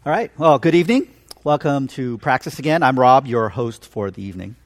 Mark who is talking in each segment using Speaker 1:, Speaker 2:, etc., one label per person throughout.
Speaker 1: All right. Well, good evening. Welcome to Praxis again. I'm Rob, your host for the evening.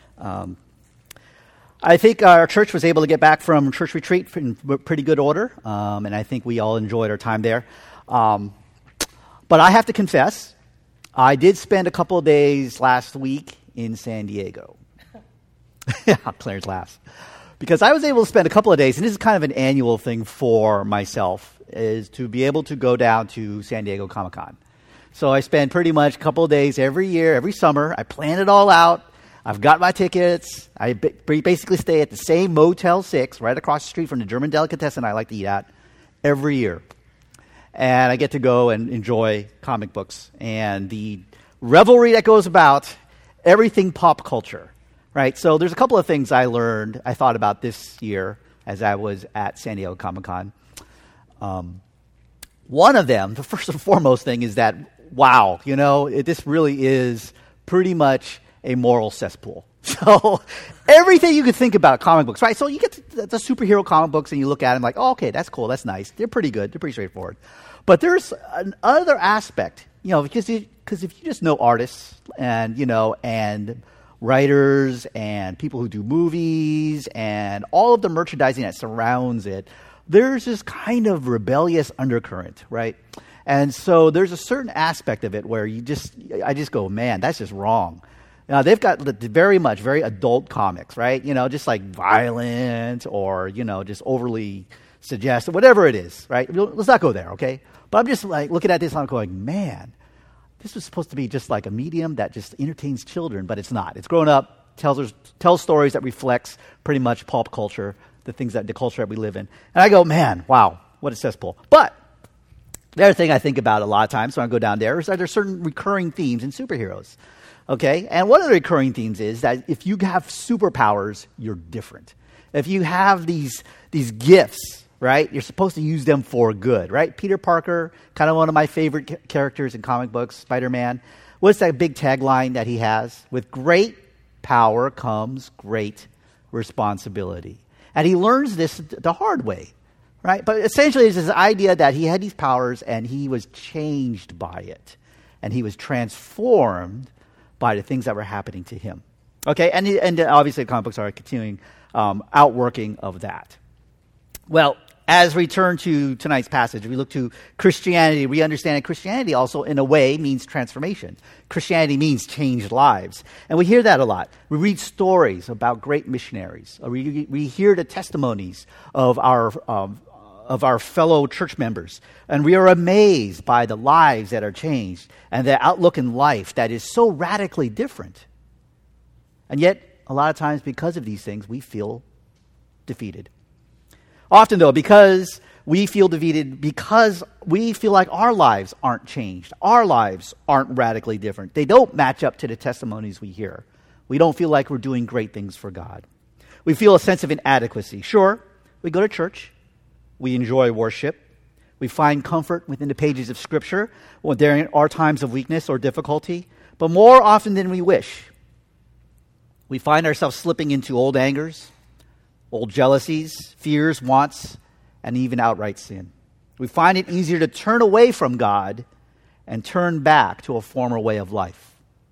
Speaker 1: I think our church was able to get back from church retreat in pretty good order, and I think we all enjoyed our time there. But I have to confess, I did spend a couple of days last week in San Diego. Yeah, Clarence laughs. Because I was able to spend a couple of days, and this is kind of an annual thing for myself, is to be able to go down to San Diego Comic-Con. So I spend pretty much a couple of days every year, every summer. I plan it all out. I've got my tickets. I basically stay at the same Motel 6 right across the street from the German delicatessen I like to eat at every year. And I get to go and enjoy comic books and the revelry that goes about everything pop culture, right? So there's a couple of things I thought about this year as I was at San Diego Comic-Con. One of them, the first and foremost thing is that, wow, this really is pretty much a moral cesspool. So everything you could think about comic books, right? So you get the superhero comic books and you look at them like, oh, okay, that's cool, that's nice. They're pretty good. They're pretty straightforward. But there's another aspect, because if you just know artists and writers and people who do movies and all of the merchandising that surrounds it, there's this kind of rebellious undercurrent, right? And so there's a certain aspect of it where I just go, man, that's just wrong. Now, they've got very adult comics, right? Just like violent or, just overly suggestive, whatever it is, right? Let's not go there, okay? But I'm just like looking at this and I'm going, man, this was supposed to be just like a medium that just entertains children, but it's not. It's grown up, tells stories that reflects pretty much pop culture, the culture that we live in. And I go, man, wow, what a cesspool. But the other thing I think about a lot of times when I go down there is, are there certain recurring themes in superheroes? Okay, and one of the recurring themes is that if you have superpowers, you're different. If you have these gifts, right, you're supposed to use them for good, right? Peter Parker, kind of one of my favorite characters in comic books, Spider-Man. What's that big tagline that he has? With great power comes great responsibility. And he learns this the hard way, right? But essentially it's this idea that he had these powers and he was changed by it. And he was transformed by the things that were happening to him. Okay, and obviously comic books are a continuing outworking of that. Well, as we turn to tonight's passage, we look to Christianity. We understand that Christianity also, in a way, means transformation. Christianity means changed lives. And we hear that a lot. We read stories about great missionaries. We hear the testimonies of our fellow church members. And we are amazed by the lives that are changed and the outlook in life that is so radically different. And yet, a lot of times, because of these things, we feel defeated. Often, though, because we feel defeated, because we feel like our lives aren't changed, our lives aren't radically different. They don't match up to the testimonies we hear. We don't feel like we're doing great things for God. We feel a sense of inadequacy. Sure, we go to church. We enjoy worship. We find comfort within the pages of Scripture when there are times of weakness or difficulty. But more often than we wish, we find ourselves slipping into old angers, old jealousies, fears, wants, and even outright sin. We find it easier to turn away from God and turn back to a former way of life.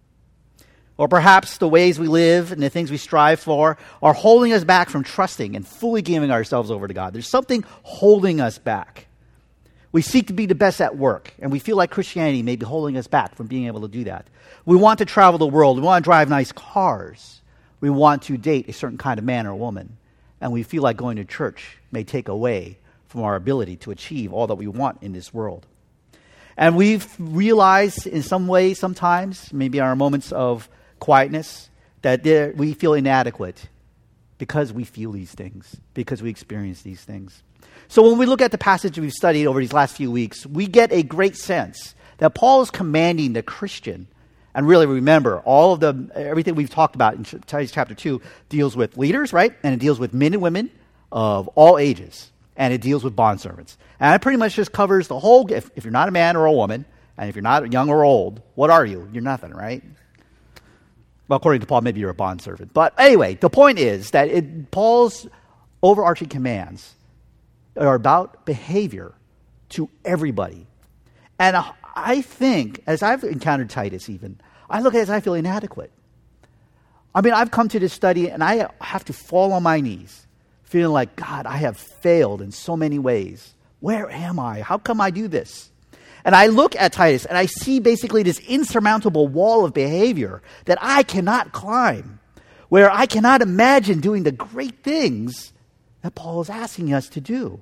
Speaker 1: Or perhaps the ways we live and the things we strive for are holding us back from trusting and fully giving ourselves over to God. There's something holding us back. We seek to be the best at work, and we feel like Christianity may be holding us back from being able to do that. We want to travel the world. We want to drive nice cars. We want to date a certain kind of man or woman. And we feel like going to church may take away from our ability to achieve all that we want in this world. And we've realized in some way, sometimes, maybe our moments of quietness, that we feel inadequate because we feel these things, because we experience these things. So when we look at the passage we've studied over these last few weeks, we get a great sense that Paul is commanding the Christian. And really remember, everything we've talked about in Titus chapter 2 deals with leaders, right? And it deals with men and women of all ages. And it deals with bondservants. And it pretty much just covers the whole, if you're not a man or a woman, and if you're not young or old, what are you? You're nothing, right? Well, according to Paul, maybe you're a bondservant. But anyway, the point is that Paul's overarching commands are about behavior to everybody. And I think, as I've encountered Titus even, I look at it as I feel inadequate. I mean, I've come to this study and I have to fall on my knees, feeling like, God, I have failed in so many ways. Where am I? How come I do this? And I look at Titus and I see basically this insurmountable wall of behavior that I cannot climb, where I cannot imagine doing the great things that Paul is asking us to do.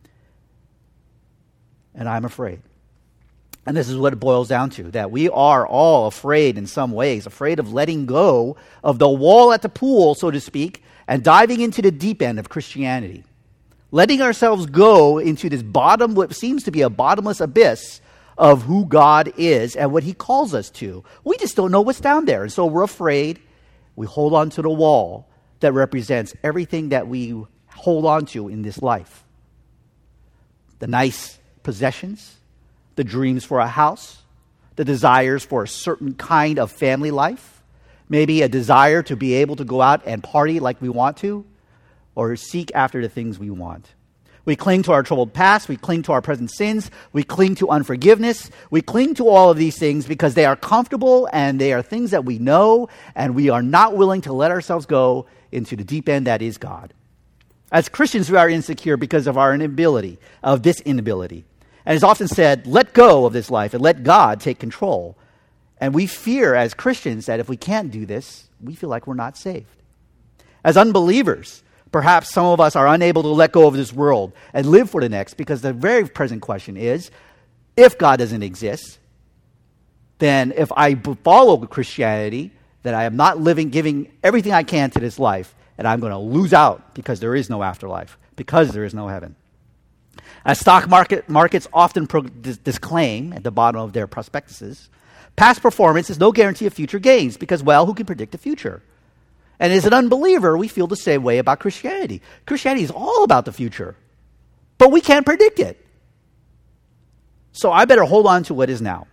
Speaker 1: And I'm afraid. And this is what it boils down to, that we are all afraid in some ways, afraid of letting go of the wall at the pool, so to speak, and diving into the deep end of Christianity. Letting ourselves go into this what seems to be a bottomless abyss of who God is and what he calls us to. We just don't know what's down there. And so we're afraid. We hold on to the wall that represents everything that we hold on to in this life. The nice possessions, the dreams for a house, the desires for a certain kind of family life, maybe a desire to be able to go out and party like we want to, or seek after the things we want. We cling to our troubled past. We cling to our present sins. We cling to unforgiveness. We cling to all of these things because they are comfortable and they are things that we know, and we are not willing to let ourselves go into the deep end that is God. As Christians, we are insecure because of our inability. And it's often said, let go of this life and let God take control. And we fear as Christians that if we can't do this, we feel like we're not saved. As unbelievers, perhaps some of us are unable to let go of this world and live for the next because the very present question is, if God doesn't exist, then if I follow Christianity, then I am not giving everything I can to this life, and I'm going to lose out because there is no afterlife, because there is no heaven. As stock markets often disclaim at the bottom of their prospectuses, past performance is no guarantee of future gains because, well, who can predict the future? And as an unbeliever, we feel the same way about Christianity. Christianity is all about the future, but we can't predict it. So I better hold on to what is now.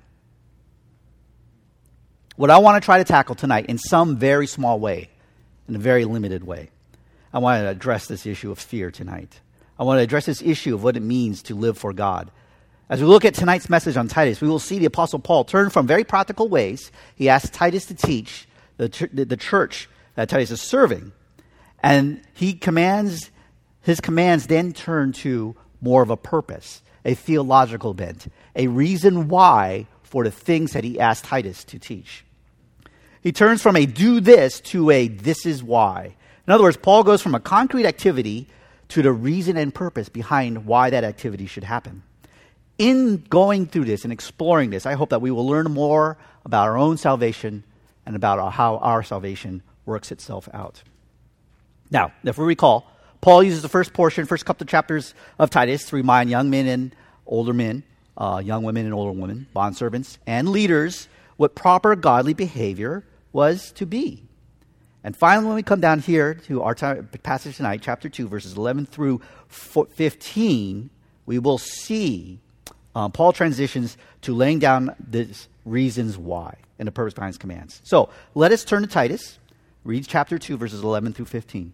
Speaker 1: What I want to try to tackle tonight in some very small way, in a very limited way, I want to address this issue of fear tonight. I want to address this issue of what it means to live for God. As we look at tonight's message on Titus, we will see the Apostle Paul turn from very practical ways. He asks Titus to teach the church that Titus is serving. And his commands then turn to more of a purpose, a theological bent, a reason why for the things that he asked Titus to teach. He turns from a do this to a this is why. In other words, Paul goes from a concrete activity to the reason and purpose behind why that activity should happen. In going through this and exploring this, I hope that we will learn more about our own salvation and about how our salvation works itself out. Now, if we recall, Paul uses the first couple of chapters of Titus to remind young men and older men, young women and older women, bondservants, and leaders what proper godly behavior was to be. And finally, when we come down here to our passage tonight, chapter 2, verses 11 through 15, we will see Paul transitions to laying down the reasons why and the purpose behind his commands. So let us turn to Titus, read chapter 2, verses 11 through 15.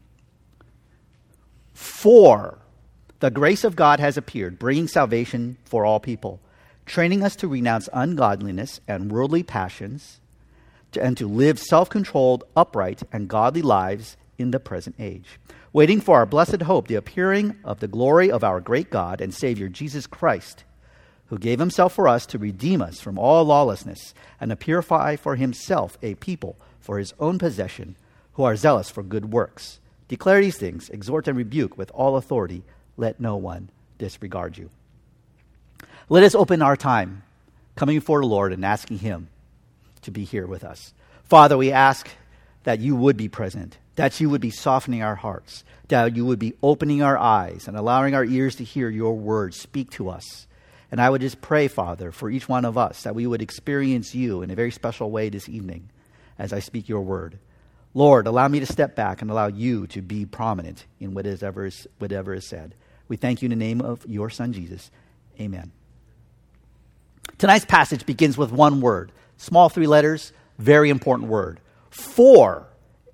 Speaker 1: For the grace of God has appeared, bringing salvation for all people, training us to renounce ungodliness and worldly passions, and to live self-controlled, upright, and godly lives in the present age, waiting for our blessed hope, the appearing of the glory of our great God and Savior, Jesus Christ, who gave himself for us to redeem us from all lawlessness and to purify for himself a people for his own possession who are zealous for good works. Declare these things, exhort and rebuke with all authority. Let no one disregard you. Let us open our time coming before the Lord and asking him to be here with us. Father, we ask that you would be present, that you would be softening our hearts, that you would be opening our eyes and allowing our ears to hear your words speak to us. And I would just pray, Father, for each one of us, that we would experience you in a very special way this evening as I speak your word. Lord, allow me to step back and allow you to be prominent in whatever is said. We thank you in the name of your Son, Jesus. Amen. Tonight's passage begins with one word, small 3 letters, very important word. For.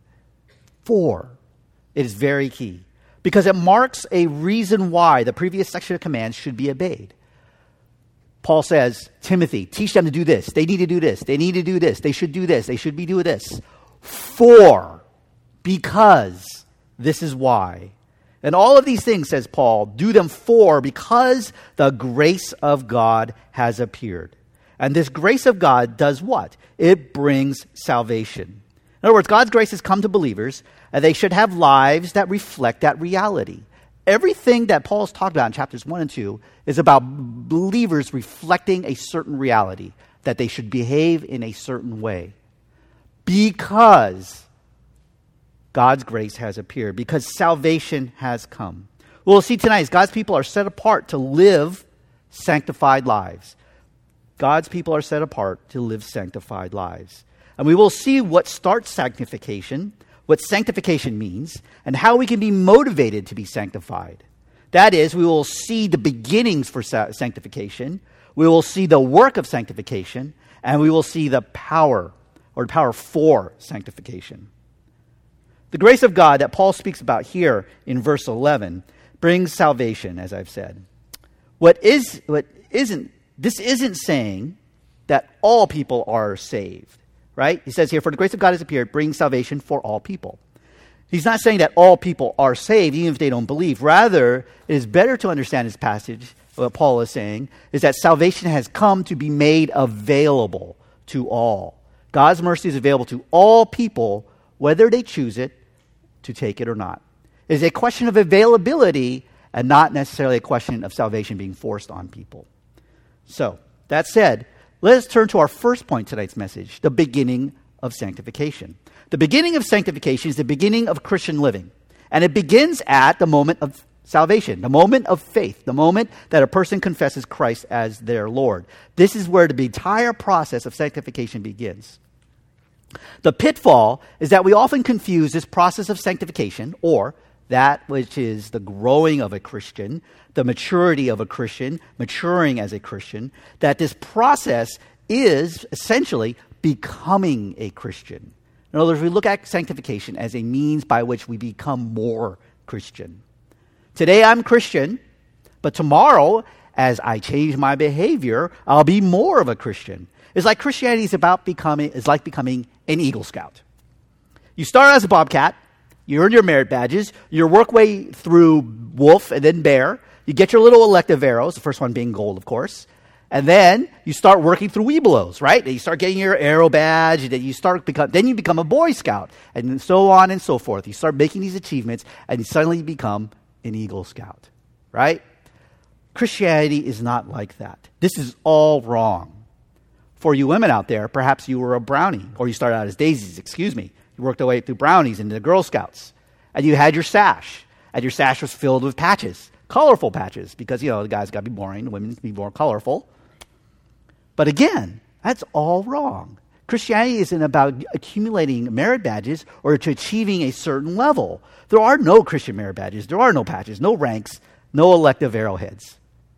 Speaker 1: It is very key because it marks a reason why the previous section of commands should be obeyed. Paul says, Timothy, teach them to do this. They need to do this. They need to do this. They should do this. They should be doing this. Because, this is why. And all of these things, says Paul, do them because the grace of God has appeared. And this grace of God does what? It brings salvation. In other words, God's grace has come to believers, and they should have lives that reflect that reality. Everything that Paul's talked about in chapters 1 and 2 is about believers reflecting a certain reality, that they should behave in a certain way. Because God's grace has appeared, because salvation has come. What we'll see tonight is God's people are set apart to live sanctified lives. God's people are set apart to live sanctified lives. And we will see what starts sanctification, what sanctification means, and how we can be motivated to be sanctified. That is, we will see the beginnings for sanctification, we will see the work of sanctification, and we will see the power for sanctification. The grace of God that Paul speaks about here in verse 11 brings salvation, as I've said. This isn't saying that all people are saved, right? He says here, for the grace of God has appeared, brings salvation for all people. He's not saying that all people are saved, even if they don't believe. Rather, it is better to understand this passage, what Paul is saying, is that salvation has come to be made available to all. God's mercy is available to all people, whether they choose it, to take it or not. It is a question of availability and not necessarily a question of salvation being forced on people. So, that said, let us turn to our first point tonight's message, the beginning of sanctification. The beginning of sanctification is the beginning of Christian living. And it begins at the moment of salvation, the moment of faith, the moment that a person confesses Christ as their Lord. This is where the entire process of sanctification begins. The pitfall is that we often confuse this process of sanctification, or that which is the growing of a Christian, the maturity of a Christian, maturing as a Christian, that this process is essentially becoming a Christian. In other words, we look at sanctification as a means by which we become more Christian. Today I'm Christian, but tomorrow, as I change my behavior, I'll be more of a Christian. It's like Christianity is like becoming an Eagle Scout. You start as a Bobcat, you earn your merit badges, you work way through Wolf and then Bear, you get your little elective arrows, the first one being gold, of course, and then you start working through Webelos, right? And you start getting your arrow badge, and then you become a Boy Scout, and so on and so forth. You start making these achievements, and you suddenly become an Eagle Scout, right? Christianity is not like that. This is all wrong. For you women out there, perhaps you were a brownie, or you started out as daisies, You worked your way through brownies into the Girl Scouts, and you had your sash, and your sash was filled with patches, colorful patches, because, the guys got to be boring, the women to be more colorful. But again, that's all wrong. Christianity isn't about accumulating merit badges or to achieving a certain level. There are no Christian merit badges. There are no patches, no ranks, no elective arrowheads.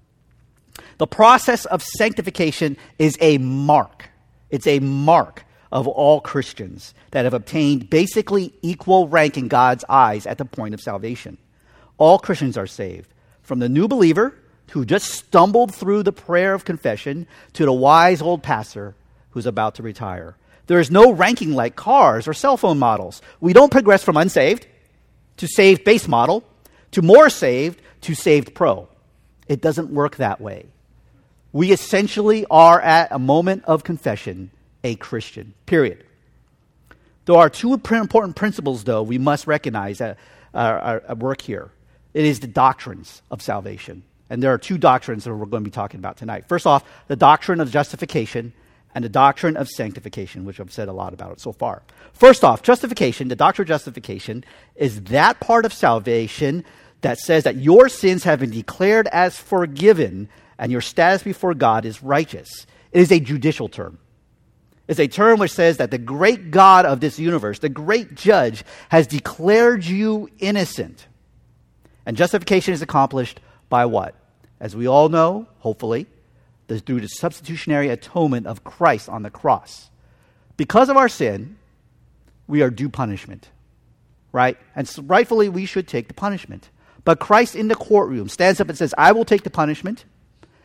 Speaker 1: The process of sanctification is a mark. It's a mark of all Christians that have obtained basically equal rank in God's eyes at the point of salvation. All Christians are saved, from the new believer who just stumbled through the prayer of confession to the wise old pastor who's about to retire. There is no ranking like cars or cell phone models. We don't progress from unsaved to saved base model to more saved to saved pro. It doesn't work that way. We essentially are at a moment of confession a Christian, period. There are two important principles, though, we must recognize at work here. It is the doctrines of salvation. And there are two doctrines that we're going to be talking about tonight. First off, the doctrine of justification and the doctrine of sanctification, which I've said a lot about it so far. First off, justification, the doctrine of justification, is that part of salvation that says that your sins have been declared as forgiven and your status before God is righteous. It is a judicial term. It's a term which says that the great God of this universe, the great judge, has declared you innocent. And justification is accomplished by what? As we all know, hopefully, through the substitutionary atonement of Christ on the cross. Because of our sin, we are due punishment, right? And so rightfully, we should take the punishment. But Christ in the courtroom stands up and says, I will take the punishment,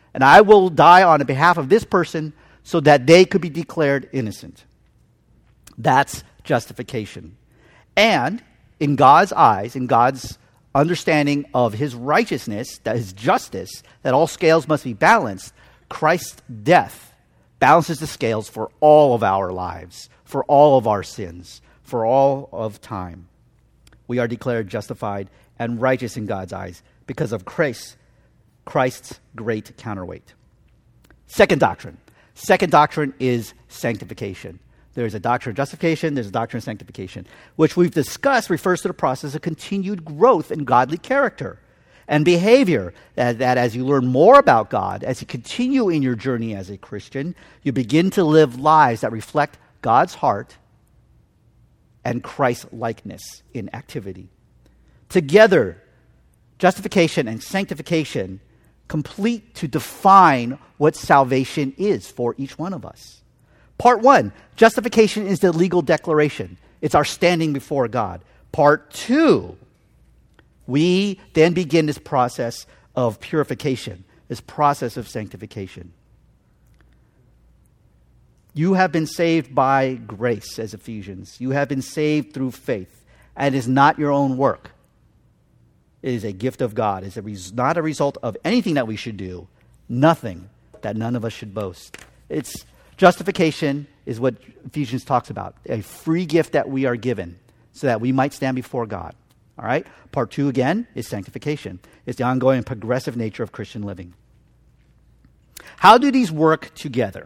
Speaker 1: And I will die on behalf of this person so that they could be declared innocent. That's justification. And in God's eyes, in God's understanding of his righteousness, that his justice, that all scales must be balanced, Christ's death balances the scales for all of our lives, for all of our sins, for all of time. We are declared justified and righteous in God's eyes because of Christ's great counterweight. Second doctrine. Second doctrine is sanctification. There's a doctrine of justification, there's a doctrine of sanctification, which we've discussed refers to the process of continued growth in godly character and behavior. That as you learn more about God, as you continue in your journey as a Christian, you begin to live lives that reflect God's heart and Christ-likeness in activity. Together, justification and sanctification complete to define what salvation is for each one of us. Part 1, justification is the legal declaration. It's our standing before God. Part 2, we then begin this process of purification, this process of sanctification. You have been saved by grace, says Ephesians. You have been saved through faith, and it is not your own work. It is a gift of God. It is not a result of anything that we should do, nothing that none of us should boast. Justification is what Ephesians talks about, a free gift that we are given so that we might stand before God. All right? Part 2, again, is sanctification. It's the ongoing and progressive nature of Christian living. How do these work together?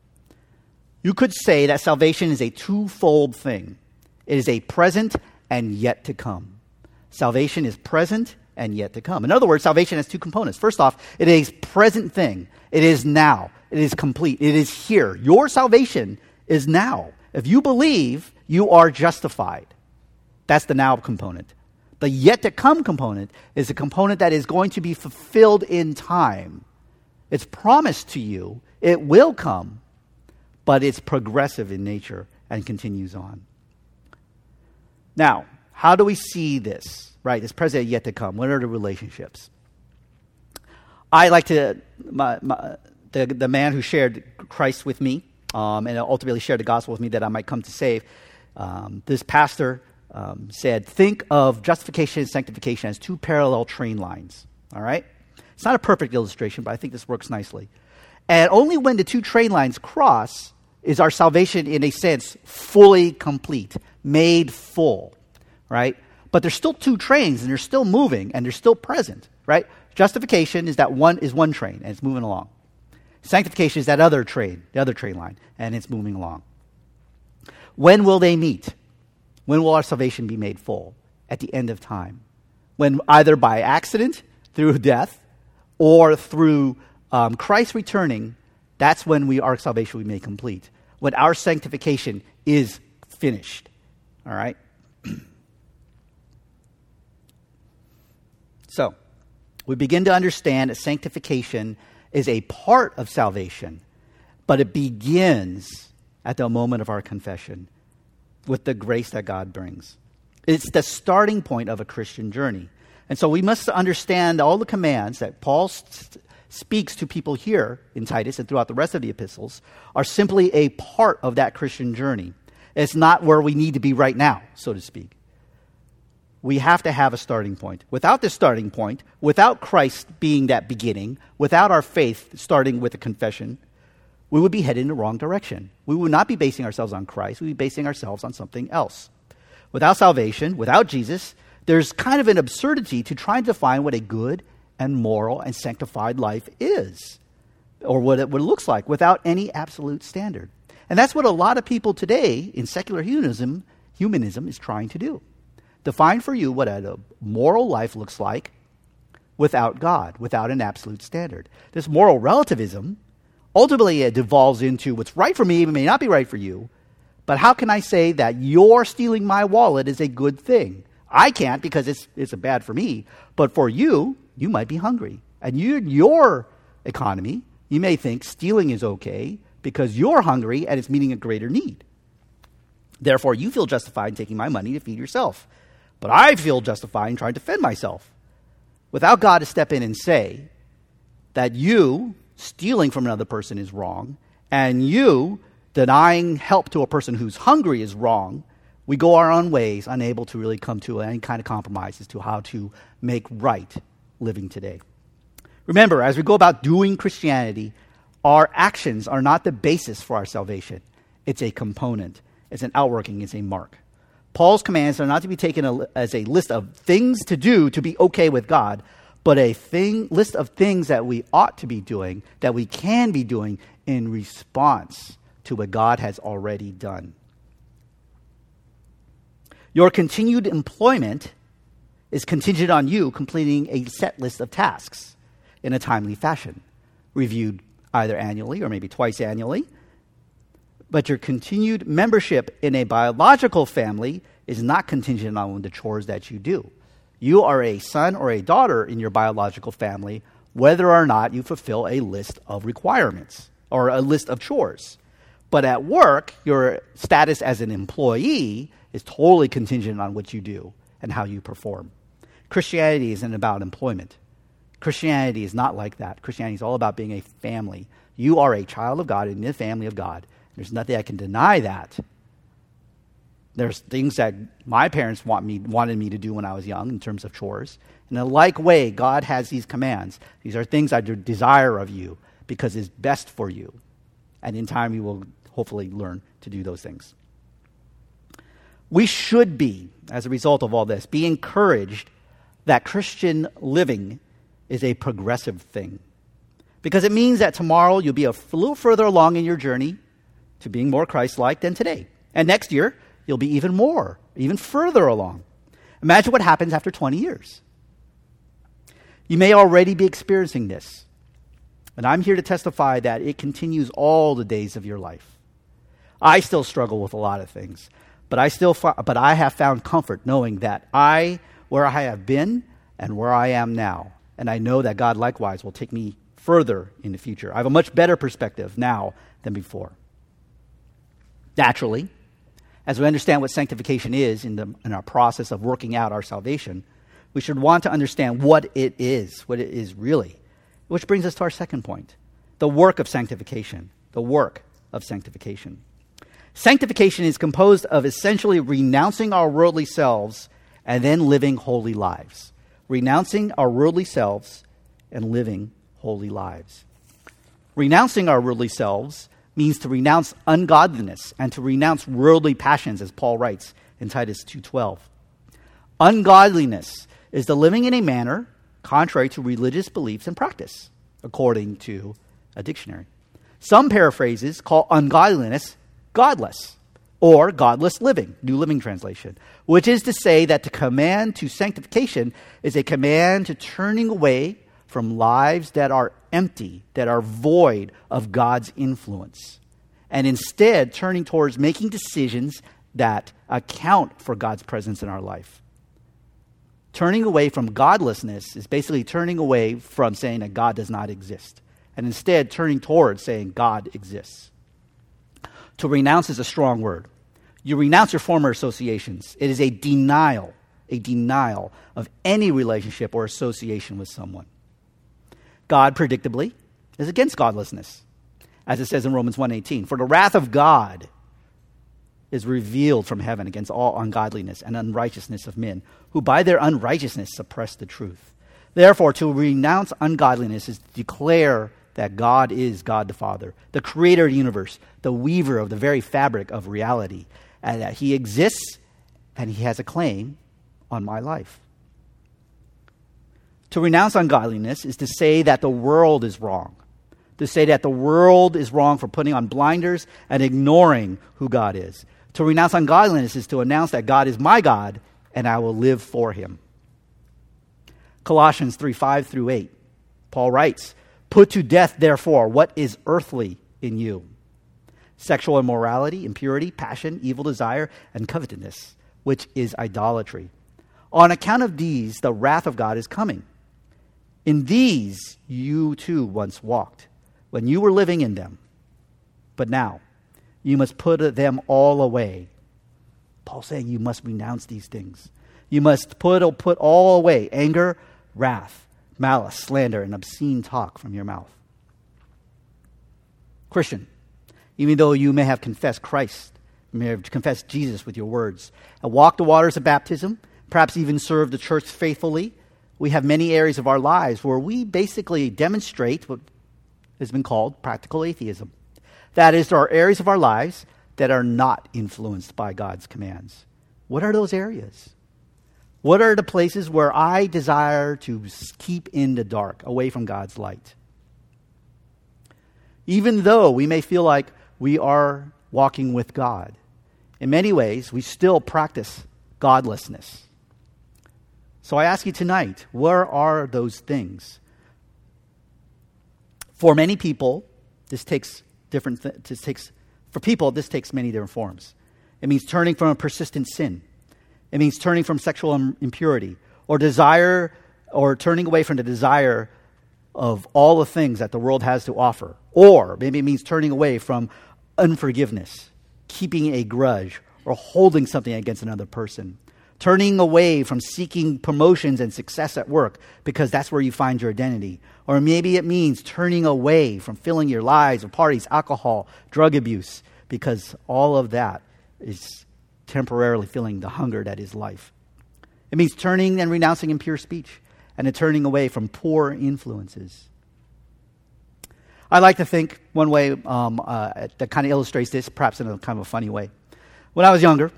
Speaker 1: You could say that salvation is a twofold thing. It is a present and yet to come. Salvation is present and yet to come. In other words, salvation has two components. First off, it is a present thing. It is now. It is complete. It is here. Your salvation is now. If you believe, you are justified. That's the now component. The yet to come component is a component that is going to be fulfilled in time. It's promised to you. It will come, but it's progressive in nature and continues on. Now, how do we see this? Right, this present yet to come. What are the relationships? I like to, the man who shared Christ with me and ultimately shared the gospel with me that I might come to save, this pastor said, think of justification and sanctification as two parallel train lines. All right? It's not a perfect illustration, but I think this works nicely. And only when the two train lines cross is our salvation, in a sense, fully complete, made full. Right? But there's still two trains, and they're still moving, and they're still present, right? Justification is one train, and it's moving along. Sanctification is that other train, the other train line, and it's moving along. When will they meet? When will our salvation be made full? At the end of time. When either by accident, through death, or through Christ returning, that's when our salvation will be made complete. When our sanctification is finished, all right? So, we begin to understand that sanctification is a part of salvation, but it begins at the moment of our confession with the grace that God brings. It's the starting point of a Christian journey. And so we must understand all the commands that Paul speaks to people here in Titus and throughout the rest of the epistles are simply a part of that Christian journey. It's not where we need to be right now, so to speak. We have to have a starting point. Without this starting point, without Christ being that beginning, without our faith starting with a confession, we would be headed in the wrong direction. We would not be basing ourselves on Christ. We would be basing ourselves on something else. Without salvation, without Jesus, there's kind of an absurdity to try and define what a good and moral and sanctified life is, or what it looks like without any absolute standard. And that's what a lot of people today in secular humanism is trying to do. Define for you what a moral life looks like without God, without an absolute standard. This moral relativism, ultimately it devolves into what's right for me may not be right for you, but how can I say that your stealing my wallet is a good thing? I can't because it's bad for me, but for you, you might be hungry. And your economy, you may think stealing is okay because you're hungry and it's meeting a greater need. Therefore, you feel justified in taking my money to feed yourself. But I feel justified in trying to defend myself. Without God to step in and say that you stealing from another person is wrong, and you denying help to a person who's hungry is wrong, we go our own ways, unable to really come to any kind of compromise as to how to make right living today. Remember, as we go about doing Christianity, our actions are not the basis for our salvation. It's a component. It's an outworking. It's a mark. Paul's commands are not to be taken as a list of things to do to be okay with God, but a list of things that we ought to be doing, that we can be doing in response to what God has already done. Your continued employment is contingent on you completing a set list of tasks in a timely fashion, reviewed either annually or maybe twice annually. But your continued membership in a biological family is not contingent on the chores that you do. You are a son or a daughter in your biological family, whether or not you fulfill a list of requirements or a list of chores. But at work, your status as an employee is totally contingent on what you do and how you perform. Christianity isn't about employment. Christianity is not like that. Christianity is all about being a family. You are a child of God in the family of God. There's nothing that can deny that. There's things that my parents wanted me to do when I was young in terms of chores. In a like way, God has these commands. These are things I desire of you because it's best for you. And in time, you will hopefully learn to do those things. We should be, as a result of all this, be encouraged that Christian living is a progressive thing. Because it means that tomorrow you'll be a little further along in your journey to being more Christ-like than today. And next year, you'll be even further along. Imagine what happens after 20 years. You may already be experiencing this. And I'm here to testify that it continues all the days of your life. I still struggle with a lot of things. But I have found comfort knowing that where I have been and where I am now. And I know that God likewise will take me further in the future. I have a much better perspective now than before. Naturally, as we understand what sanctification is in our process of working out our salvation, we should want to understand what it is really. Which brings us to our second point, the work of sanctification. The work of sanctification. Sanctification is composed of essentially renouncing our worldly selves and then living holy lives. Renouncing our worldly selves and living holy lives. Renouncing our worldly selves means to renounce ungodliness and to renounce worldly passions, as Paul writes in Titus 2:12. Ungodliness is the living in a manner contrary to religious beliefs and practice, according to a dictionary. Some paraphrases call ungodliness godless or godless living, New Living Translation, which is to say that the command to sanctification is a command to turning away from lives that are empty, that are void of God's influence, and instead turning towards making decisions that account for God's presence in our life. Turning away from godlessness is basically turning away from saying that God does not exist, and instead turning towards saying God exists. To renounce is a strong word. You renounce your former associations. It is a denial of any relationship or association with someone. God, predictably, is against godlessness, as it says in Romans 1:18. For the wrath of God is revealed from heaven against all ungodliness and unrighteousness of men, who by their unrighteousness suppress the truth. Therefore, to renounce ungodliness is to declare that God is God the Father, the creator of the universe, the weaver of the very fabric of reality, and that he exists and he has a claim on my life. To renounce ungodliness is to say that the world is wrong, to say that the world is wrong for putting on blinders and ignoring who God is. To renounce ungodliness is to announce that God is my God and I will live for him. Colossians 3:5-8, Paul writes, "Put to death, therefore, what is earthly in you. Sexual immorality, impurity, passion, evil desire, and covetousness, which is idolatry. On account of these, the wrath of God is coming. In these you too once walked, when you were living in them. But now, you must put them all away." Paul's saying you must renounce these things. You must put all away: anger, wrath, malice, slander, and obscene talk from your mouth. Christian, even though you may have confessed Christ, you may have confessed Jesus with your words, and walked the waters of baptism, perhaps even served the church faithfully, we have many areas of our lives where we basically demonstrate what has been called practical atheism. That is, there are areas of our lives that are not influenced by God's commands. What are those areas? What are the places where I desire to keep in the dark, away from God's light? Even though we may feel like we are walking with God, in many ways, we still practice godlessness. So I ask you tonight, where are those things? For many people, this takes many different forms. It means turning from a persistent sin. It means turning from sexual impurity or desire, or turning away from the desire of all the things that the world has to offer. Or maybe it means turning away from unforgiveness, keeping a grudge, or holding something against another person. Turning away from seeking promotions and success at work because that's where you find your identity. Or maybe it means turning away from filling your lives with parties, alcohol, drug abuse, because all of that is temporarily filling the hunger that is life. It means turning and renouncing impure speech and then turning away from poor influences. I like to think one way that kind of illustrates this, perhaps in a kind of a funny way. When I was younger,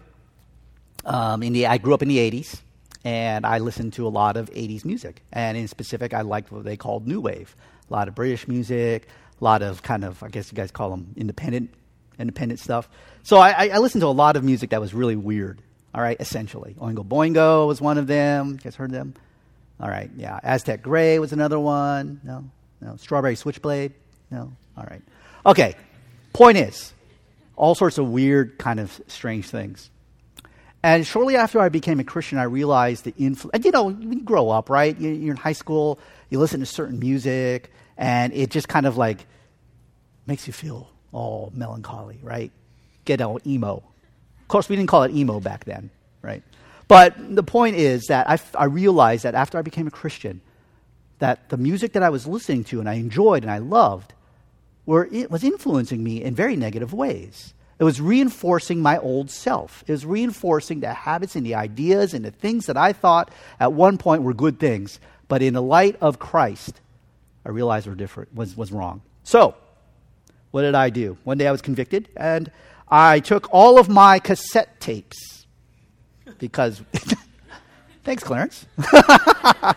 Speaker 1: I grew up in the 80s, and I listened to a lot of 80s music. And in specific, I liked what they called new wave. A lot of British music, a lot of kind of, I guess you guys call them independent stuff. So I listened to a lot of music that was really weird, all right, essentially. Oingo Boingo was one of them. You guys heard them? All right, yeah. Aztec Grey was another one. No. Strawberry Switchblade? No? All right. Okay, point is, all sorts of weird, kind of strange things. And shortly after I became a Christian, I realized the influence. And when you grow up, right? You're in high school, you listen to certain music, and it just kind of like makes you feel all melancholy, right? Get all emo. Of course, we didn't call it emo back then, right? But the point is that I realized that after I became a Christian, that the music that I was listening to and I enjoyed and I loved was influencing me in very negative ways. It was reinforcing my old self. It was reinforcing the habits and the ideas and the things that I thought at one point were good things. But in the light of Christ, I realized were different, was wrong. So, what did I do? One day I was convicted, and I took all of my cassette tapes because... Thanks, Clarence. At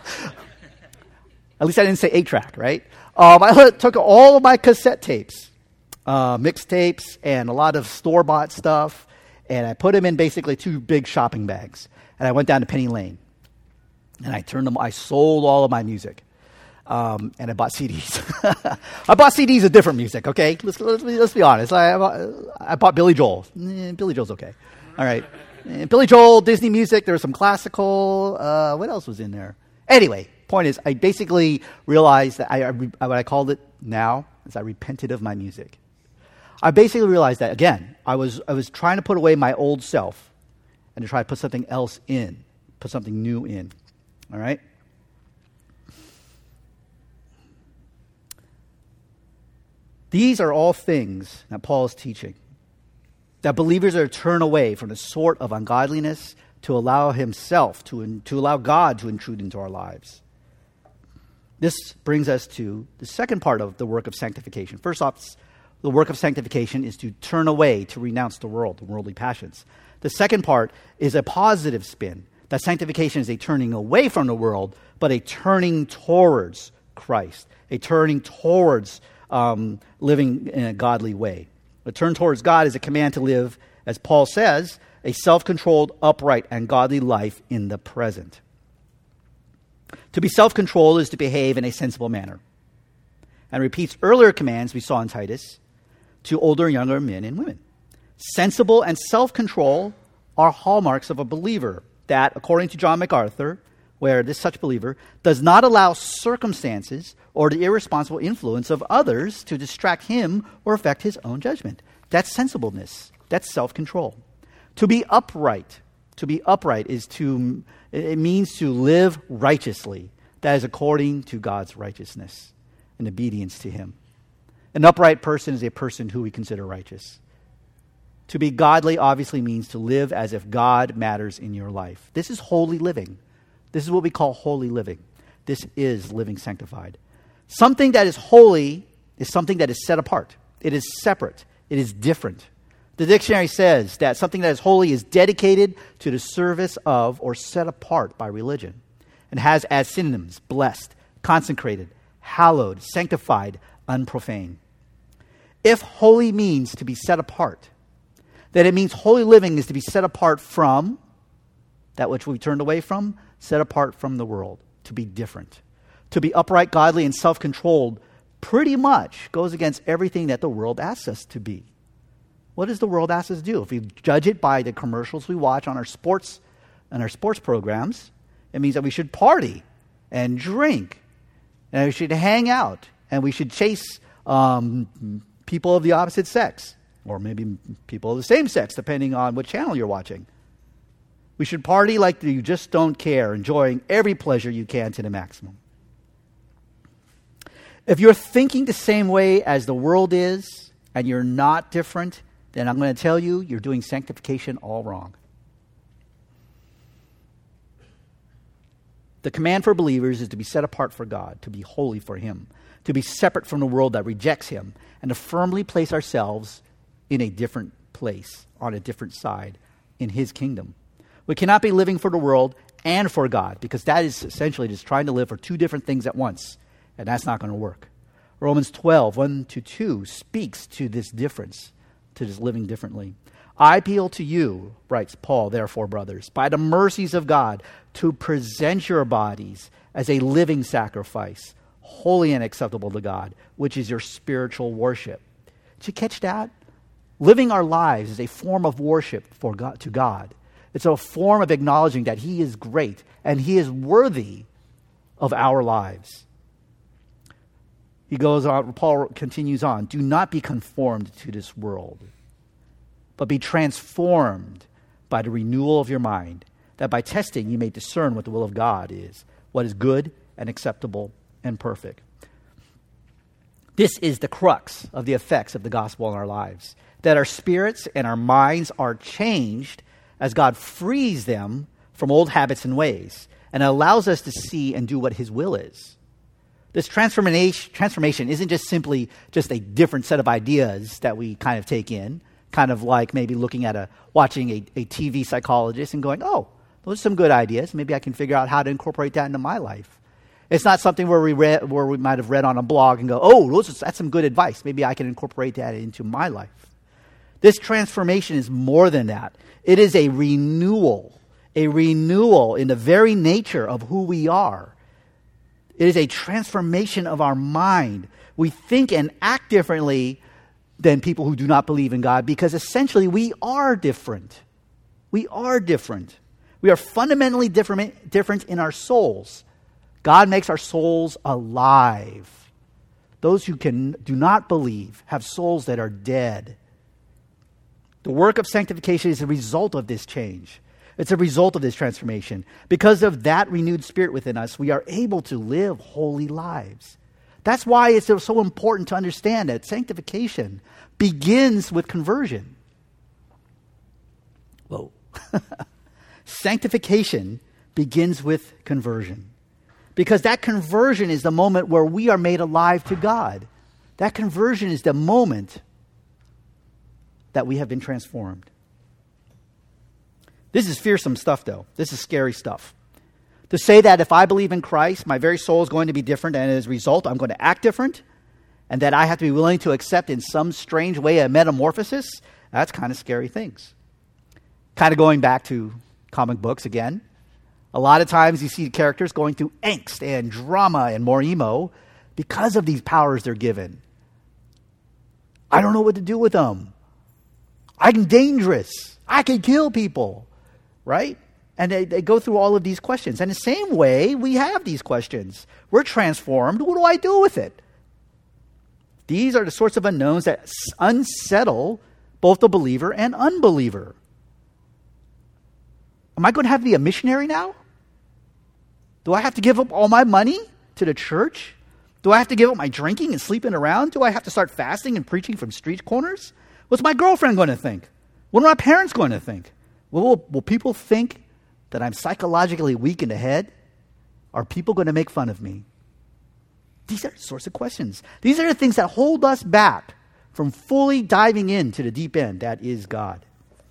Speaker 1: least I didn't say 8-track, right? I took all of my cassette tapes, mixtapes, and a lot of store-bought stuff, and I put them in basically 2 big shopping bags. And I went down to Penny Lane, and I sold all of my music. And I bought CDs. I bought CDs of different music, okay? Let's be honest. I bought Billy Joel. Billy Joel's okay. All right. Billy Joel, Disney music. There was some classical. What else was in there? Anyway, point is, I basically realized that what I called it now is I repented of my music. I basically realized that, again, I was trying to put away my old self and to try to put something else in, put something new in. All right? These are all things that Paul is teaching, that believers are to turn away from the sort of ungodliness to allow himself, to allow God to intrude into our lives. This brings us to the second part of the work of sanctification. First off, the work of sanctification is to turn away, to renounce the world, the worldly passions. The second part is a positive spin, that sanctification is a turning away from the world, but a turning towards Christ, a turning towards living in a godly way. A turn towards God is a command to live, as Paul says, a self-controlled, upright, and godly life in the present. To be self-controlled is to behave in a sensible manner, and repeats earlier commands we saw in Titus to older and younger men and women. Sensible and self-control are hallmarks of a believer that, according to John MacArthur, where this such believer does not allow circumstances or the irresponsible influence of others to distract him or affect his own judgment. That's sensibleness. That's self-control. To be upright it means to live righteously. That is according to God's righteousness and obedience to him. An upright person is a person who we consider righteous. To be godly obviously means to live as if God matters in your life. This is holy living. This is what we call holy living. This is living sanctified. Something that is holy is something that is set apart. It is separate. It is different. The dictionary says that something that is holy is dedicated to the service of or set apart by religion, and has as synonyms blessed, consecrated, hallowed, sanctified, unprofane. If holy means to be set apart, then it means holy living is to be set apart from that which we turned away from, set apart from the world, to be different. To be upright, godly, and self-controlled pretty much goes against everything that the world asks us to be. What does the world ask us to do? If we judge it by the commercials we watch on our sports programs, it means that we should party and drink, and we should hang out, and we should chase people of the opposite sex, or maybe people of the same sex, depending on what channel you're watching. We should party like you just don't care, enjoying every pleasure you can to the maximum. If you're thinking the same way as the world is, and you're not different, then I'm going to tell you, you're doing sanctification all wrong. The command for believers is to be set apart for God, to be holy for Him, to be separate from the world that rejects Him, and to firmly place ourselves in a different place, on a different side, in His kingdom. We cannot be living for the world and for God, because that is essentially just trying to live for two different things at once, and that's not going to work. Romans 12, 1-2 speaks to this difference, to this living differently. I appeal to you, writes Paul, therefore, brothers, by the mercies of God, to present your bodies as a living sacrifice, holy and acceptable to God, which is your spiritual worship. Did you catch that? Living our lives is a form of worship for God, to God. It's a form of acknowledging that He is great and He is worthy of our lives. He goes on, Paul continues on, do not be conformed to this world, but be transformed by the renewal of your mind, that by testing you may discern what the will of God is, what is good and acceptable and perfect. This is the crux of the effects of the gospel in our lives, that our spirits and our minds are changed as God frees them from old habits and ways and allows us to see and do what His will is. This transformation isn't just simply just a different set of ideas that we kind of take in, kind of like maybe watching a TV psychologist and going, oh, those are some good ideas. Maybe I can figure out how to incorporate that into my life. It's not something where we might have read on a blog and go, oh, that's some good advice. Maybe I can incorporate that into my life. This transformation is more than that. It is a renewal in the very nature of who we are. It is a transformation of our mind. We think and act differently than people who do not believe in God because essentially we are different. We are different. We are fundamentally different in our souls. God makes our souls alive. Those who do not believe have souls that are dead. The work of sanctification is a result of this change. It's a result of this transformation. Because of that renewed spirit within us, we are able to live holy lives. That's why it's so important to understand that sanctification begins with conversion. Whoa. Sanctification begins with conversion. Because that conversion is the moment where we are made alive to God. That conversion is the moment that we have been transformed. This is fearsome stuff, though. This is scary stuff. To say that if I believe in Christ, my very soul is going to be different, and as a result, I'm going to act different, and that I have to be willing to accept in some strange way a metamorphosis, that's kind of scary things. Kind of going back to comic books again. A lot of times you see characters going through angst and drama and more emo because of these powers they're given. I don't know what to do with them. I'm dangerous. I can kill people. Right? And they go through all of these questions. And the same way, we have these questions. We're transformed. What do I do with it? These are the sorts of unknowns that unsettle both the believer and unbeliever. Am I going to have to be a missionary now? Do I have to give up all my money to the church? Do I have to give up my drinking and sleeping around? Do I have to start fasting and preaching from street corners? What's my girlfriend going to think? What are my parents going to think? Will people think that I'm psychologically weak in the head? Are people going to make fun of me? These are the sorts of questions. These are the things that hold us back from fully diving into the deep end that is God.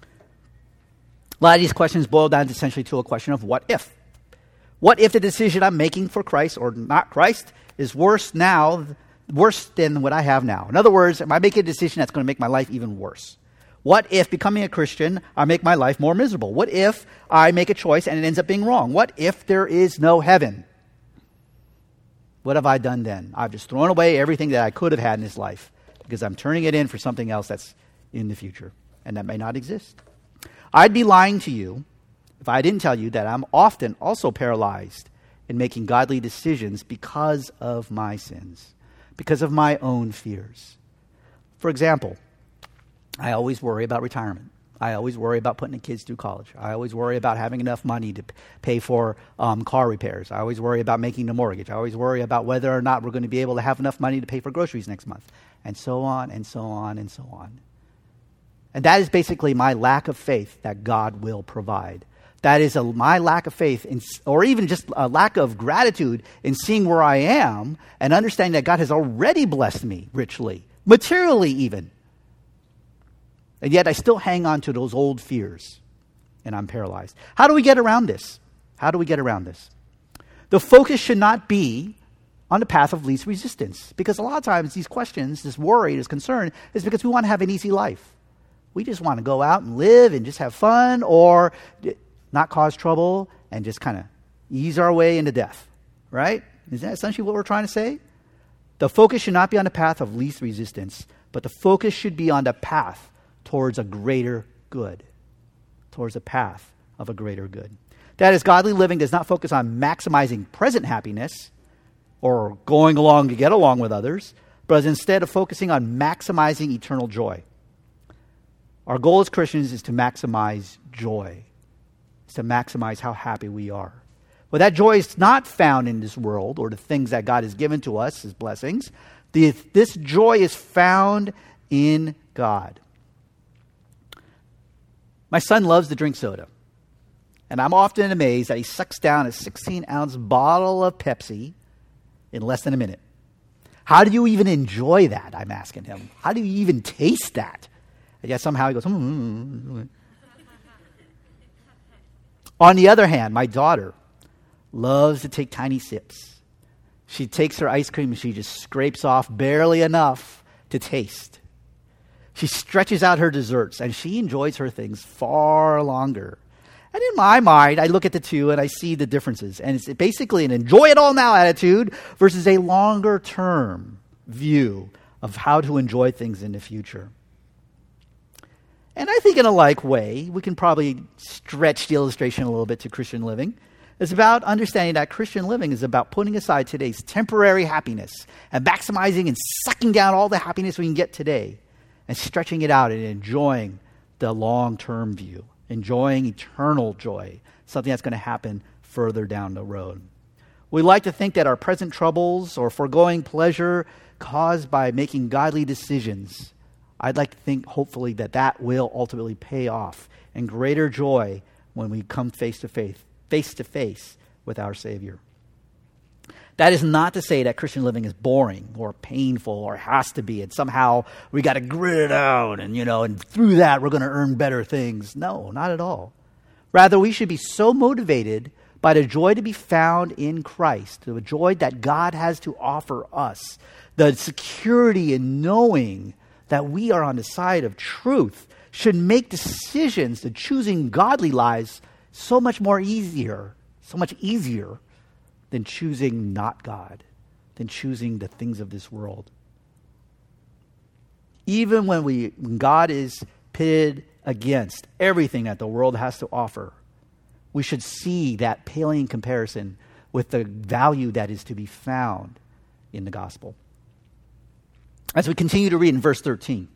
Speaker 1: A lot of these questions boil down essentially to a question of what if? What if the decision I'm making for Christ or not Christ is worse than what I have now? In other words, am I making a decision that's going to make my life even worse? What if becoming a Christian, I make my life more miserable? What if I make a choice and it ends up being wrong? What if there is no heaven? What have I done then? I've just thrown away everything that I could have had in this life because I'm turning it in for something else that's in the future and that may not exist. I'd be lying to you if I didn't tell you that I'm often also paralyzed in making godly decisions because of my sins, because of my own fears. For example, I always worry about retirement. I always worry about putting the kids through college. I always worry about having enough money to pay for car repairs. I always worry about making the mortgage. I always worry about whether or not we're going to be able to have enough money to pay for groceries next month, and so on and so on and so on. And that is basically my lack of faith that God will provide. That is my lack of faith, or even just a lack of gratitude in seeing where I am and understanding that God has already blessed me richly, materially even. And yet I still hang on to those old fears, and I'm paralyzed. How do we get around this? The focus should not be on the path of least resistance, because a lot of times these questions, this worry, this concern, is because we want to have an easy life. We just want to go out and live and just have fun, or not cause trouble and just kind of ease our way into death, right? Is that essentially what we're trying to say? The focus should not be on the path of least resistance, but the focus should be on the path towards a greater good, towards a path of a greater good. That is, godly living does not focus on maximizing present happiness or going along to get along with others, but is instead of focusing on maximizing eternal joy. Our goal as Christians is to maximize joy, is to maximize how happy we are. But that joy is not found in this world or the things that God has given to us as blessings. This joy is found in God. My son loves to drink soda, and I'm often amazed that he sucks down a 16-ounce bottle of Pepsi in less than a minute. How do you even enjoy that? I'm asking him. How do you even taste that? And yet somehow he goes, On the other hand, my daughter loves to take tiny sips. She takes her ice cream and she just scrapes off barely enough to taste. She stretches out her desserts, and she enjoys her things far longer. And in my mind, I look at the two, and I see the differences. And it's basically an enjoy-it-all-now attitude versus a longer-term view of how to enjoy things in the future. And I think in a like way, we can probably stretch the illustration a little bit to Christian living. It's about understanding that Christian living is about putting aside today's temporary happiness and maximizing and sucking down all the happiness we can get today, and stretching it out and enjoying the long-term view, enjoying eternal joy, something that's going to happen further down the road. We like to think that our present troubles or foregoing pleasure caused by making godly decisions, I'd like to think, hopefully, that will ultimately pay off in greater joy when we come face to face with our Savior. That is not to say that Christian living is boring or painful or has to be, and somehow we got to grit it out and through that we're going to earn better things. No, not at all. Rather, we should be so motivated by the joy to be found in Christ, the joy that God has to offer us, the security in knowing that we are on the side of truth should make decisions to choosing godly lives so much easier than choosing not God, than choosing the things of this world. Even when God is pitted against everything that the world has to offer, we should see that paling in comparison with the value that is to be found in the gospel. As we continue to read in verse 13,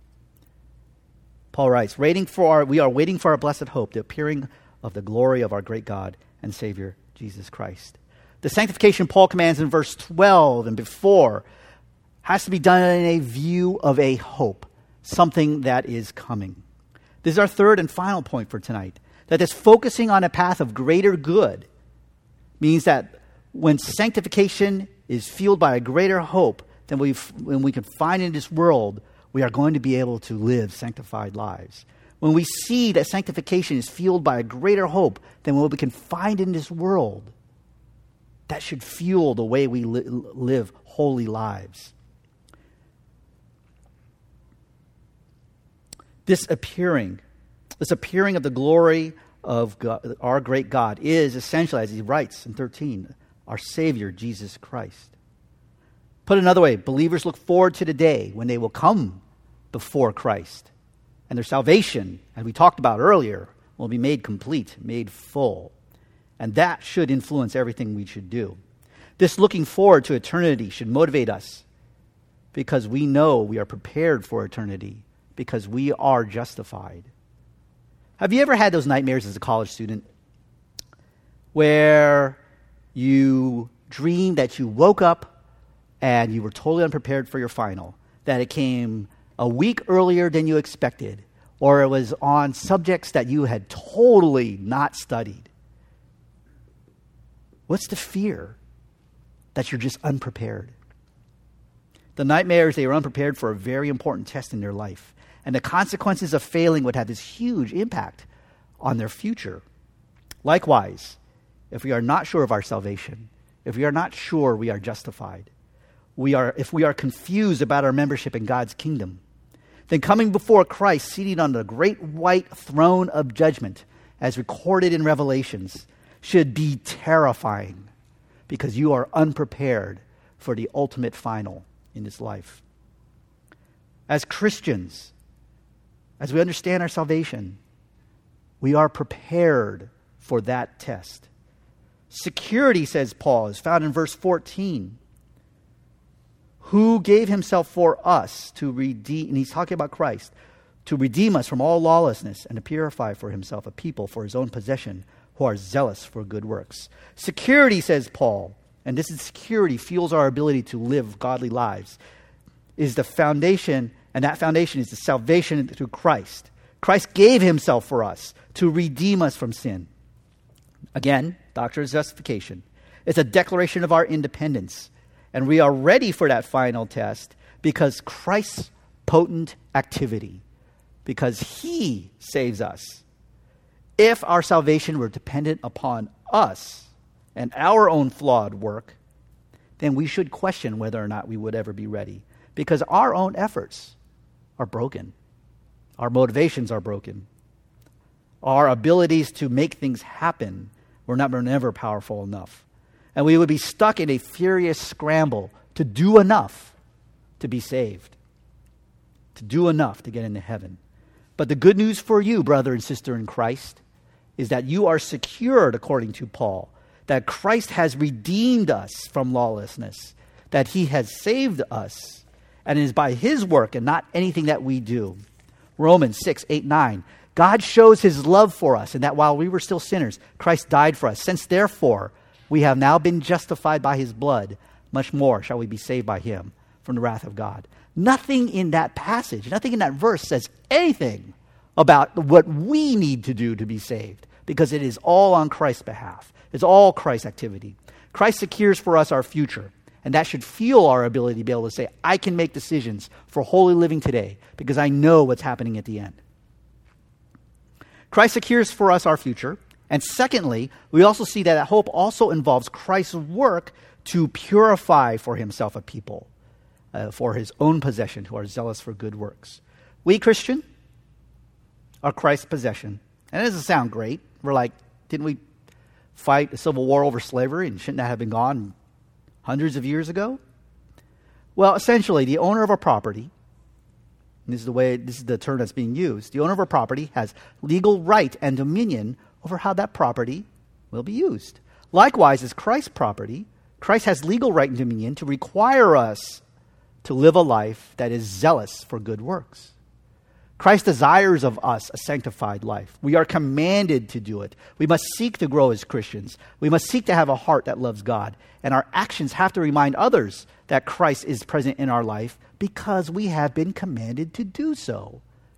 Speaker 1: Paul writes, we are waiting for our blessed hope, the appearing of the glory of our great God and Savior, Jesus Christ. The sanctification Paul commands in verse 12 and before has to be done in a view of a hope, something that is coming. This is our third and final point for tonight, that this focusing on a path of greater good means that when sanctification is fueled by a greater hope than when we can find in this world, we are going to be able to live sanctified lives. When we see that sanctification is fueled by a greater hope than what we can find in this world, that should fuel the way we live holy lives. This appearing of the glory of God, our great God, is essentially, as he writes in 13, our Savior, Jesus Christ. Put another way, believers look forward to the day when they will come before Christ, and their salvation, as we talked about earlier, will be made complete, made full. And that should influence everything we should do. This looking forward to eternity should motivate us because we know we are prepared for eternity, because we are justified. Have you ever had those nightmares as a college student where you dreamed that you woke up and you were totally unprepared for your final, that it came a week earlier than you expected, or it was on subjects that you had totally not studied? What's the fear? That you're just unprepared. The nightmares, they are unprepared for a very important test in their life. And the consequences of failing would have this huge impact on their future. Likewise, if we are not sure of our salvation, if we are not sure we are justified, if we are confused about our membership in God's kingdom, then coming before Christ seated on the great white throne of judgment, as recorded in Revelations, should be terrifying because you are unprepared for the ultimate final in this life. As Christians, as we understand our salvation, we are prepared for that test. Security, says Paul, is found in verse 14. Who gave himself for us to redeem, and he's talking about Christ, to redeem us from all lawlessness and to purify for himself a people for his own possession who are zealous for good works. Security, says Paul, and this is security fuels our ability to live godly lives, is the foundation, and that foundation is the salvation through Christ. Christ gave himself for us to redeem us from sin. Again, doctrine of justification. It's a declaration of our independence. And we are ready for that final test because Christ's potent activity, because he saves us. If our salvation were dependent upon us and our own flawed work, then we should question whether or not we would ever be ready, because our own efforts are broken. Our motivations are broken. Our abilities to make things happen were never powerful enough. And we would be stuck in a furious scramble to do enough to be saved, to do enough to get into heaven. But the good news for you, brother and sister in Christ, is that you are secured, according to Paul, that Christ has redeemed us from lawlessness, that he has saved us, and it is by his work and not anything that we do. Romans 6:8-9. God shows his love for us, and that while we were still sinners, Christ died for us. Since therefore we have now been justified by his blood, much more shall we be saved by him from the wrath of God. Nothing in that passage, nothing in that verse says anything about what we need to do to be saved, because it is all on Christ's behalf. It's all Christ's activity. Christ secures for us our future, and that should fuel our ability to be able to say, I can make decisions for holy living today because I know what's happening at the end. Christ secures for us our future. And secondly, we also see that hope also involves Christ's work to purify for himself a people for his own possession who are zealous for good works. We, Christian, are Christ's possession. And it doesn't sound great. We're like, didn't we fight a civil war over slavery, and shouldn't that have been gone hundreds of years ago? Well, essentially, the owner of our property, and this is the term that's being used, the owner of our property has legal right and dominion over how that property will be used. Likewise, as Christ's property, Christ has legal right and dominion to require us to live a life that is zealous for good works. Christ desires of us a sanctified life. We are commanded to do it. We must seek to grow as Christians. We must seek to have a heart that loves God. And our actions have to remind others that Christ is present in our life because we have been commanded to do so.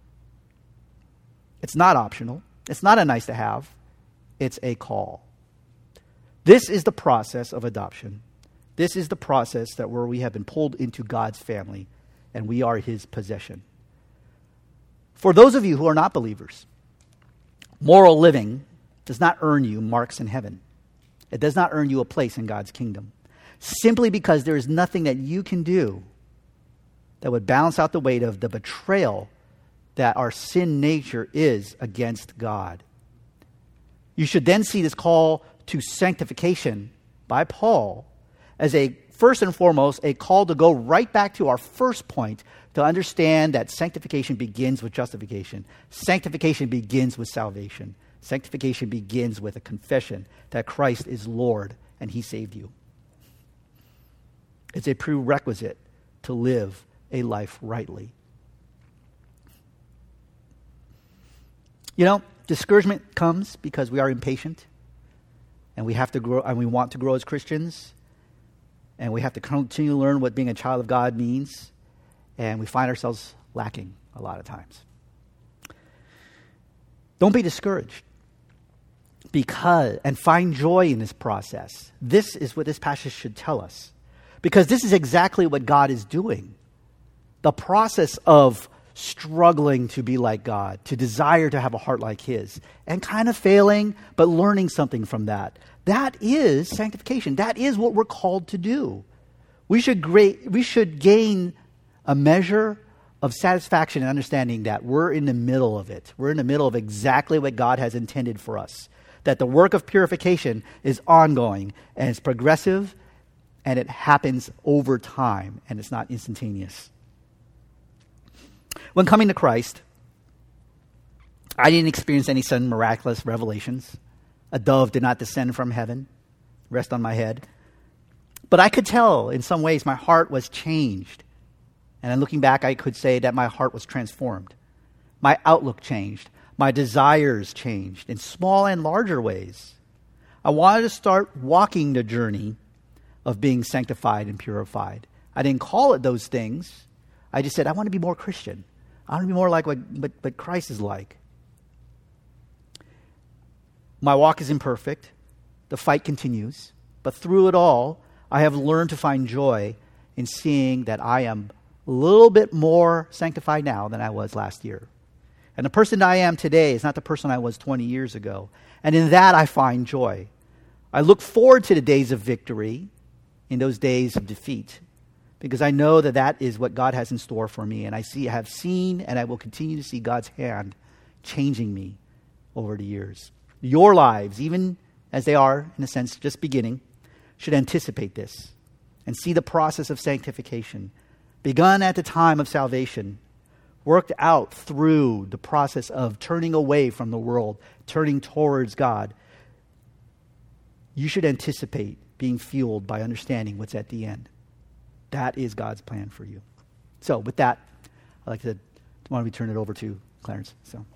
Speaker 1: It's not optional. It's not a nice to have. It's a call. This is the process of adoption. This is the process that where we have been pulled into God's family and we are his possession. For those of you who are not believers, moral living does not earn you marks in heaven. It does not earn you a place in God's kingdom. Simply because there is nothing that you can do that would balance out the weight of the betrayal that our sin nature is against God. You should then see this call to sanctification by Paul as first and foremost, a call to go right back to our first point to understand that sanctification begins with justification. Sanctification begins with salvation. Sanctification begins with a confession that Christ is Lord and he saved you. It's a prerequisite to live a life rightly. You know, discouragement comes because we are impatient and we have to grow and we want to grow as Christians. And we have to continue to learn what being a child of God means. And we find ourselves lacking a lot of times. Don't be discouraged. And find joy in this process. This is what this passage should tell us. Because this is exactly what God is doing. The process of struggling to be like God, to desire to have a heart like his, and kind of failing, but learning something from that. That is sanctification. That is what we're called to do. We should gain a measure of satisfaction and understanding that we're in the middle of it. We're in the middle of exactly what God has intended for us. That the work of purification is ongoing and it's progressive and it happens over time and it's not instantaneous. When coming to Christ, I didn't experience any sudden miraculous revelations. A dove did not descend from heaven, rest on my head. But I could tell in some ways my heart was changed. And then looking back, I could say that my heart was transformed. My outlook changed. My desires changed in small and larger ways. I wanted to start walking the journey of being sanctified and purified. I didn't call it those things. I just said, I want to be more Christian. I want to be more like what Christ is like. My walk is imperfect. The fight continues. But through it all, I have learned to find joy in seeing that I am a little bit more sanctified now than I was last year. And the person I am today is not the person I was 20 years ago. And in that, I find joy. I look forward to the days of victory in those days of defeat because I know that that is what God has in store for me. And I have seen and I will continue to see God's hand changing me over the years. Your lives, even as they are, in a sense, just beginning, should anticipate this and see the process of sanctification begun at the time of salvation, worked out through the process of turning away from the world, turning towards God. You should anticipate being fueled by understanding what's at the end. That is God's plan for you. So with that, I'd like to turn it over to Clarence. So.